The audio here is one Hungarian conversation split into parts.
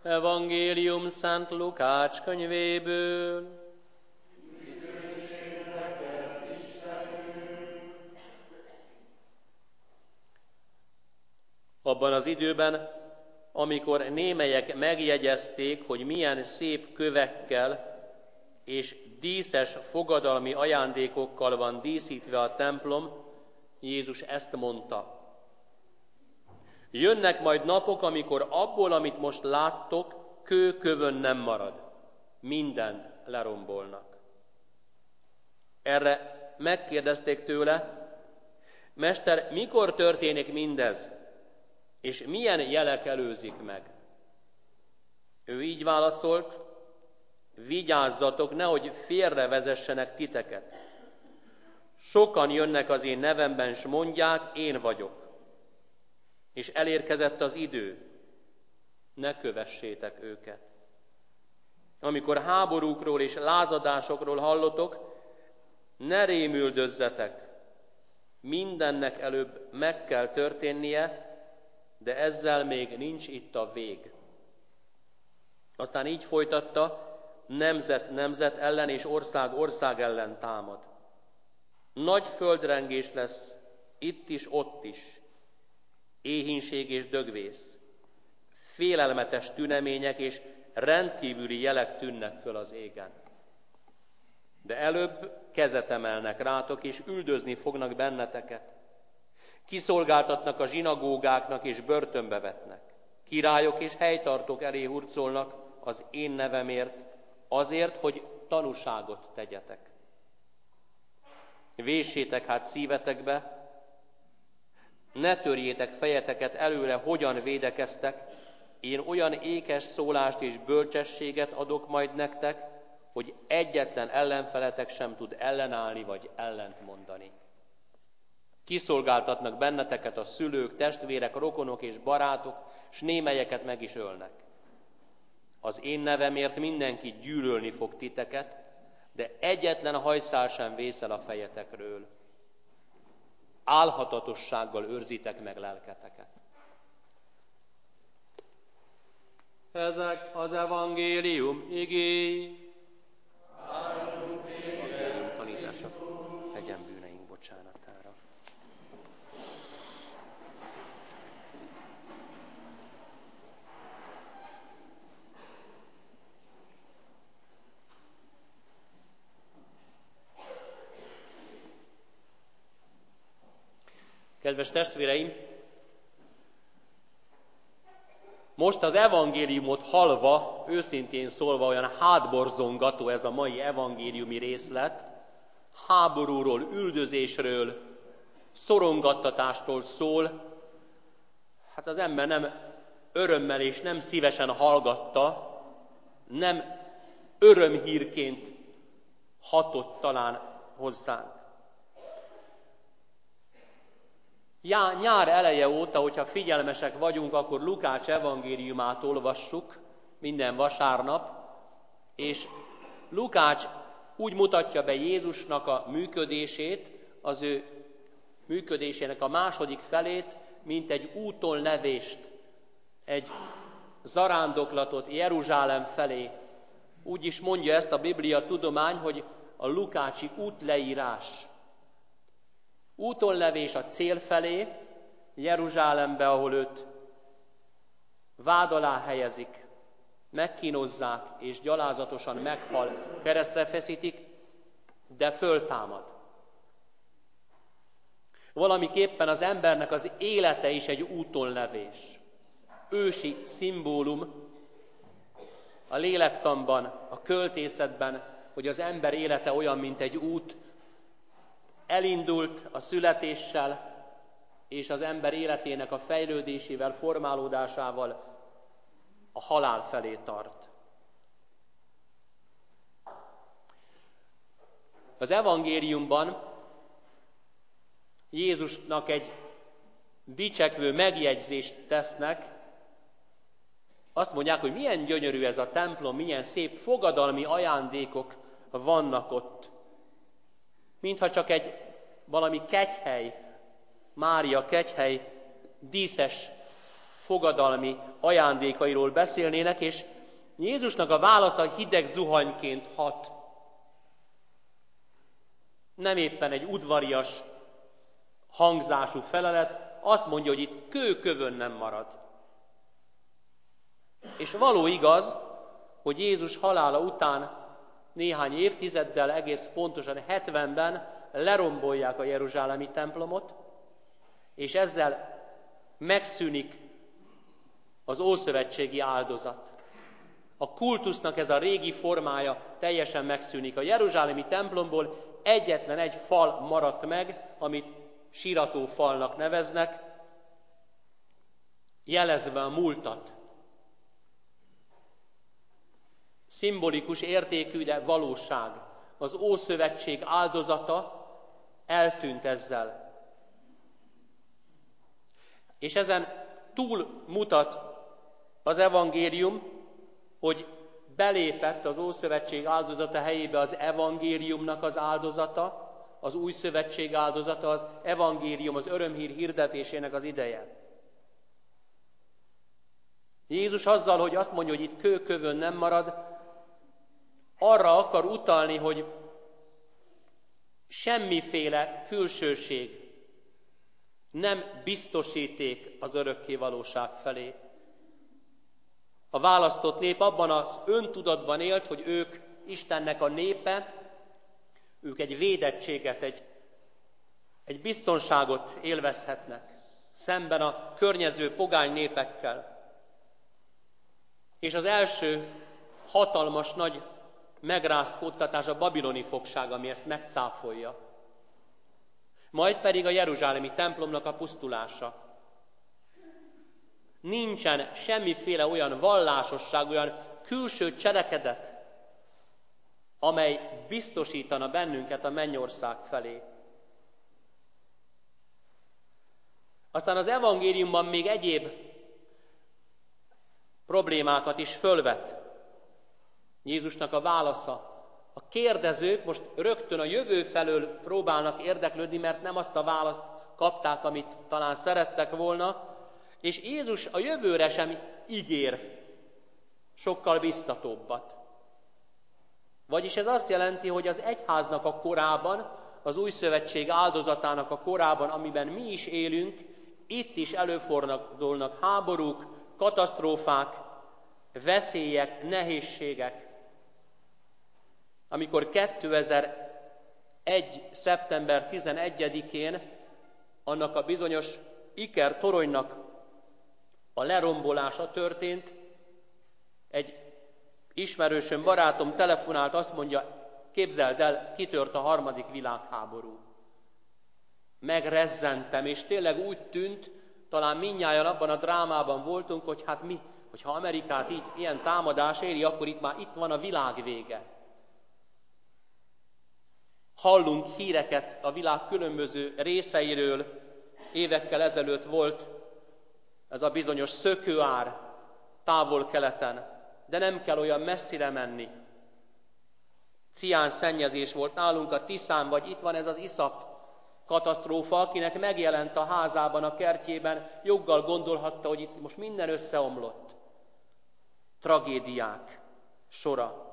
Evangélium Szent Lukács könyvéből. Abban az időben, amikor némelyek megjegyezték, hogy milyen szép kövekkel és díszes fogadalmi ajándékokkal van díszítve a templom, Jézus ezt mondta. Jönnek majd napok, amikor abból, amit most láttok, kő kövön nem marad. Mindent lerombolnak. Erre megkérdezték tőle, Mester, mikor történik mindez, és milyen jelek előzik meg? Ő így válaszolt, vigyázzatok, nehogy félrevezessenek titeket. Sokan jönnek az én nevemben, s mondják, én vagyok. És elérkezett az idő, ne kövessétek őket. Amikor háborúkról és lázadásokról hallotok, ne rémüldözzetek. Mindennek előbb meg kell történnie, de ezzel még nincs itt a vég. Aztán így folytatta, nemzet nemzet ellen és ország ország ellen támad. Nagy földrengés lesz itt is, ott is. Éhínség és dögvész. Félelmetes tünemények és rendkívüli jelek tűnnek föl az égen. De előbb kezet emelnek rátok, és üldözni fognak benneteket. Kiszolgáltatnak a zsinagógáknak, és börtönbe vetnek. Királyok és helytartók elé hurcolnak az én nevemért, azért, hogy tanúságot tegyetek. Véssétek hát szívetekbe, ne törjétek fejeteket előre, hogyan védekeztek, én olyan ékes szólást és bölcsességet adok majd nektek, hogy egyetlen ellenfeletek sem tud ellenállni vagy ellent mondani. Kiszolgáltatnak benneteket a szülők, testvérek, rokonok és barátok, s némelyeket meg is ölnek. Az én nevemért mindenki gyűlölni fog titeket, de egyetlen hajszál sem vészel a fejetekről. Álhatatossággal őrzitek meg lelketeket. Ezek az evangélium igéi. Evangélium tanítása legyen bűneink bocsánatára. Kedves testvéreim, most az evangéliumot hallva, őszintén szólva olyan hátborzongató ez a mai evangéliumi részlet, háborúról, üldözésről, szorongattatástól szól, hát az ember nem örömmel és nem szívesen hallgatta, nem örömhírként hatott talán hozzánk. Nyár eleje óta, hogyha figyelmesek vagyunk, akkor Lukács evangéliumát olvassuk minden vasárnap, és Lukács úgy mutatja be Jézusnak a működését, az ő működésének a második felét, mint egy útonlevést, egy zarándoklatot Jeruzsálem felé. Úgy is mondja ezt a Biblia tudomány, hogy a lukácsi útleírás. Útonlevés a cél felé, Jeruzsálembe, ahol őt vád alá helyezik, megkínozzák és gyalázatosan meghal, keresztre feszítik, de föltámad. Valamiképpen az embernek az élete is egy útonlevés. Ősi szimbólum a lélektanban, a költészetben, hogy az ember élete olyan, mint egy út, elindult a születéssel, és az ember életének a fejlődésével, formálódásával a halál felé tart. Az evangéliumban Jézusnak egy dicsekvő megjegyzést tesznek, azt mondják, hogy milyen gyönyörű ez a templom, milyen szép fogadalmi ajándékok vannak ott. Mintha csak egy valami kegyhely, Mária kegyhely díszes fogadalmi ajándékairól beszélnének, és Jézusnak a válasza hideg zuhanyként hat. Nem éppen egy udvarias hangzású felelet, azt mondja, hogy itt kőkövön nem marad. És való igaz, hogy Jézus halála után néhány évtizeddel, egész pontosan 70-ben lerombolják a jeruzsálemi templomot, és ezzel megszűnik az ószövetségi áldozat. A kultusznak ez a régi formája teljesen megszűnik. A jeruzsálemi templomból egyetlen egy fal maradt meg, amit síratófalnak neveznek, jelezve a múltat. Szimbolikus értékű, de valóság. Az Ószövetség áldozata eltűnt ezzel. És ezen túl mutat az evangélium, hogy belépett az Ószövetség áldozata helyébe az evangéliumnak az áldozata, az Új Szövetség áldozata, az evangélium, az örömhír hirdetésének az ideje. Jézus azzal, hogy azt mondja, hogy itt kőkövön nem marad, arra akar utalni, hogy semmiféle külsőség nem biztosíték az örökké valóság felé. A választott nép abban az öntudatban élt, hogy ők Istennek a népe, ők egy védettséget, egy biztonságot élvezhetnek szemben a környező pogány népekkel. És az első hatalmas nagy megrázkódtatás a babiloni fogság, ami ezt megcáfolja. Majd pedig a jeruzsálemi templomnak a pusztulása. Nincsen semmiféle olyan vallásosság, olyan külső cselekedet, amely biztosítana bennünket a mennyország felé. Aztán az evangéliumban még egyéb problémákat is fölvet Jézusnak a válasza. A kérdezők most rögtön a jövő felől próbálnak érdeklődni, mert nem azt a választ kapták, amit talán szerettek volna, és Jézus a jövőre sem ígér sokkal biztatóbbat. Vagyis ez azt jelenti, hogy az egyháznak a korában, az új szövetség áldozatának a korában, amiben mi is élünk, itt is előfordulnak háborúk, katasztrófák, veszélyek, nehézségek. Amikor 2001. szeptember 11-én annak a bizonyos Iker toronynak a lerombolása történt, egy ismerősöm, barátom telefonált, azt mondja, képzeld el, kitört a 3. világháború. Megrezzentem, és tényleg úgy tűnt, talán mindnyájan abban a drámában voltunk, hogy hát mi, hogyha Amerikát így ilyen támadás éri, akkor itt van a világ vége. Hallunk híreket a világ különböző részeiről, évekkel ezelőtt volt ez a bizonyos szökőár Távol-Keleten, de nem kell olyan messzire menni. Cián szennyezés volt nálunk a Tiszán, vagy itt van ez az iszap katasztrófa, akinek megjelent a házában, a kertjében, joggal gondolhatta, hogy itt most minden összeomlott. Tragédiák sora.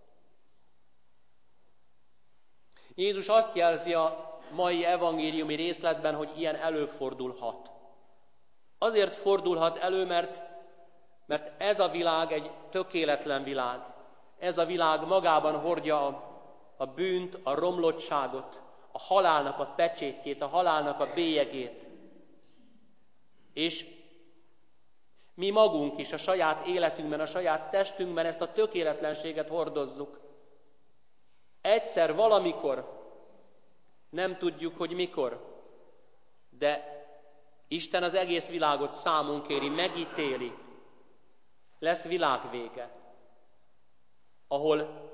Jézus azt jelzi a mai evangéliumi részletben, hogy ilyen előfordulhat. Azért fordulhat elő, mert ez a világ egy tökéletlen világ. Ez a világ magában hordja a bűnt, a romlottságot, a halálnak a pecsétjét, a halálnak a bélyegét. És mi magunk is a saját életünkben, a saját testünkben ezt a tökéletlenséget hordozzuk. Egyszer, valamikor, nem tudjuk, hogy mikor, de Isten az egész világot számon kéri, megítéli. Lesz világvége, ahol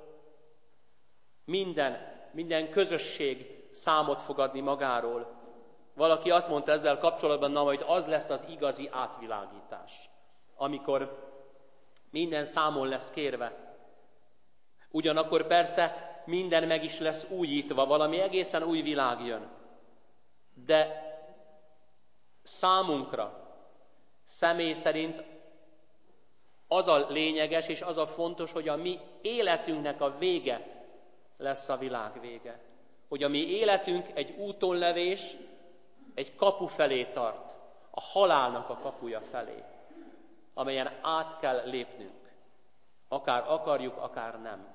minden közösség számot fog adni magáról. Valaki azt mondta ezzel kapcsolatban, na majd az lesz az igazi átvilágítás, amikor minden számon lesz kérve. Ugyanakkor persze minden meg is lesz újítva, valami egészen új világ jön. De számunkra, Személy szerint az a lényeges és az a fontos, hogy a mi életünknek a vége lesz a világ vége. Hogy a mi életünk egy útonlevés, egy kapu felé tart, a halálnak a kapuja felé, amelyen át kell lépnünk, akár akarjuk, akár nem.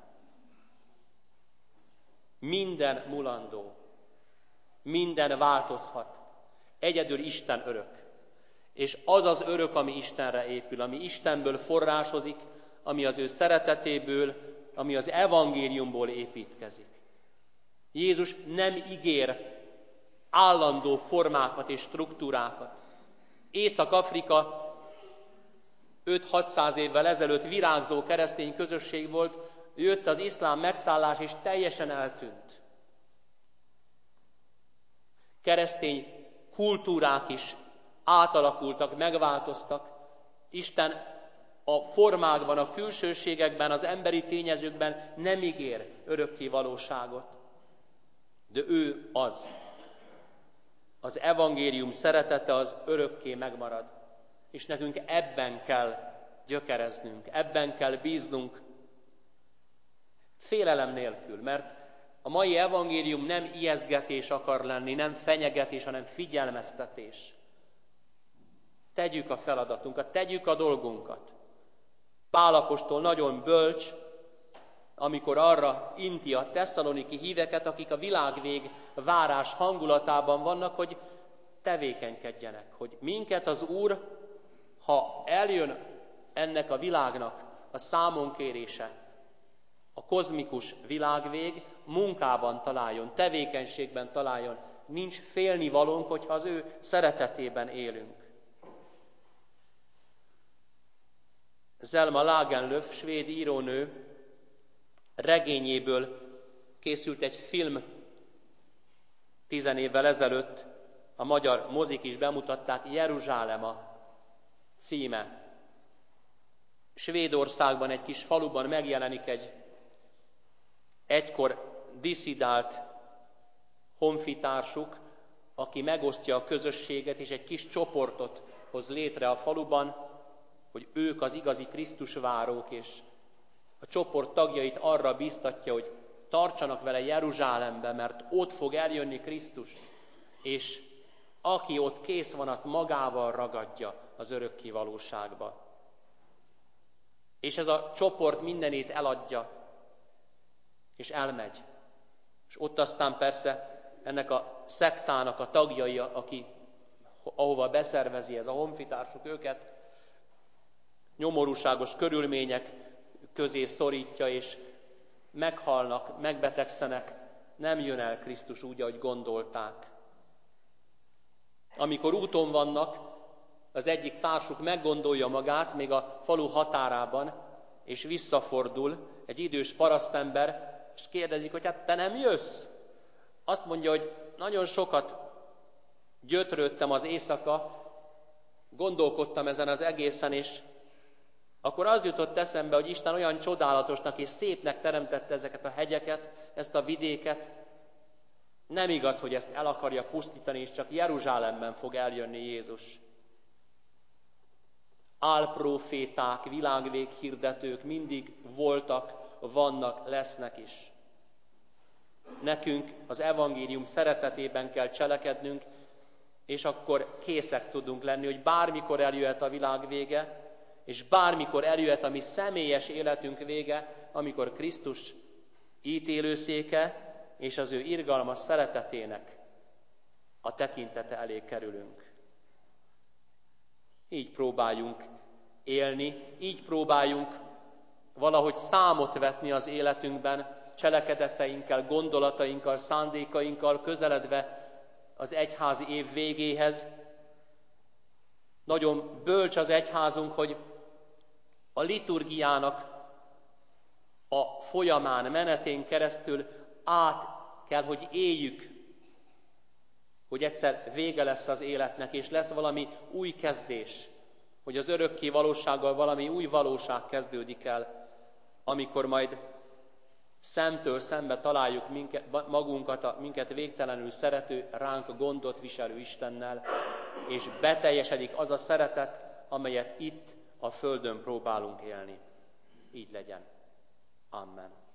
Minden mulandó, minden változhat, egyedül Isten örök. És az az örök, ami Istenre épül, ami Istenből forrásozik, ami az ő szeretetéből, ami az evangéliumból építkezik. Jézus nem ígér állandó formákat és struktúrákat. Észak-Afrika 5-600 évvel ezelőtt virágzó keresztény közösség volt, jött az iszlám megszállás és teljesen eltűnt. Keresztény kultúrák is átalakultak, megváltoztak. Isten a formákban, a külsőségekben, az emberi tényezőkben nem ígér örökké valóságot. De ő az. Az evangélium szeretete az örökké megmarad. És nekünk ebben kell gyökereznünk, ebben kell bíznunk, félelem nélkül, mert a mai evangélium nem ijesztgetés akar lenni, nem fenyegetés, hanem figyelmeztetés. Tegyük a feladatunkat, tegyük a dolgunkat. Pál apostol nagyon bölcs, amikor arra inti a tesszaloniki híveket, akik a világvég várás hangulatában vannak, hogy tevékenykedjenek, hogy minket az Úr, ha eljön ennek a világnak a számonkérése, a kozmikus világvég, munkában találjon, tevékenységben találjon. Nincs félnivalónk, hogyha az ő szeretetében élünk. Selma Lagerlöf, svéd írónő regényéből készült egy film 10 évvel ezelőtt, a magyar mozik is bemutatták, Jeruzsálem címe. Svédországban, egy kis faluban megjelenik egy egykor disszidált honfitársuk, aki megosztja a közösséget, és egy kis csoportot hoz létre a faluban, hogy ők az igazi Krisztusvárók, és a csoport tagjait arra bíztatja, hogy tartsanak vele Jeruzsálembe, mert ott fog eljönni Krisztus, és aki ott kész van, azt magával ragadja az örökké valóságba. És ez a csoport mindenét eladja, és elmegy. És ott aztán persze ennek a szektának a tagjai, ahova beszervezi ez a honfitársuk őket, nyomorúságos körülmények közé szorítja, és meghalnak, megbetegszenek, nem jön el Krisztus úgy, ahogy gondolták. Amikor úton vannak, az egyik társuk meggondolja magát, még a falu határában, és visszafordul egy idős parasztember, és kérdezik, hogy hát te nem jössz? Azt mondja, hogy nagyon sokat gyötrődtem az éjszaka, gondolkodtam ezen az egészen, és akkor az jutott eszembe, hogy Isten olyan csodálatosnak és szépnek teremtette ezeket a hegyeket, ezt a vidéket. Nem igaz, hogy ezt el akarja pusztítani, és csak Jeruzsálemben fog eljönni Jézus. Álproféták, világvéghirdetők mindig voltak, vannak, lesznek is. Nekünk az evangélium szeretetében kell cselekednünk, és akkor készek tudunk lenni, hogy bármikor eljöhet a világ vége, és bármikor eljöhet a mi személyes életünk vége, amikor Krisztus ítélőszéke és az ő irgalmas szeretetének a tekintete elé kerülünk. Így próbáljunk élni, így próbáljunk valahogy számot vetni az életünkben, cselekedeteinkkel, gondolatainkkal, szándékainkkal, közeledve az egyházi év végéhez. Nagyon bölcs az egyházunk, hogy a liturgiának a folyamán, menetén keresztül át kell, hogy éljük, hogy egyszer vége lesz az életnek, és lesz valami új kezdés, hogy az örökké valósággal valami új valóság kezdődik el, amikor majd szemtől szembe találjuk magunkat, minket végtelenül szerető, ránk gondot viselő Istennel, és beteljesedik az a szeretet, amelyet itt a földön próbálunk élni. Így legyen. Amen.